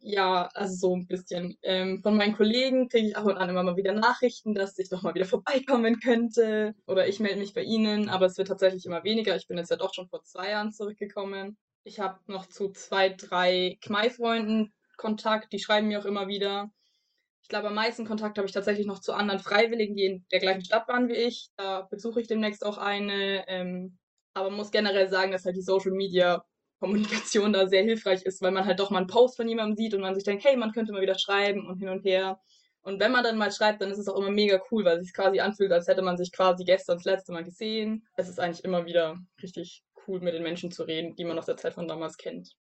Ja, also so ein bisschen. Von meinen Kollegen kriege ich ab und an immer mal wieder Nachrichten, dass ich doch mal wieder vorbeikommen könnte oder ich melde mich bei ihnen, aber es wird tatsächlich immer weniger. Ich bin jetzt ja doch schon vor 2 Jahren zurückgekommen. Ich habe noch zu 2, 3 KMAI-Freunden Kontakt, die schreiben mir auch immer wieder. Ich glaube, am meisten Kontakt habe ich tatsächlich noch zu anderen Freiwilligen, die in der gleichen Stadt waren wie ich. Da besuche ich demnächst auch eine. Aber muss generell sagen, dass halt die Social Media Kommunikation da sehr hilfreich ist, weil man halt doch mal einen Post von jemandem sieht und man sich denkt, hey, man könnte mal wieder schreiben und hin und her. Und wenn man dann mal schreibt, dann ist es auch immer mega cool, weil es sich quasi anfühlt, als hätte man sich quasi gestern das letzte Mal gesehen. Es ist eigentlich immer wieder richtig cool, mit den Menschen zu reden, die man aus der Zeit von damals kennt.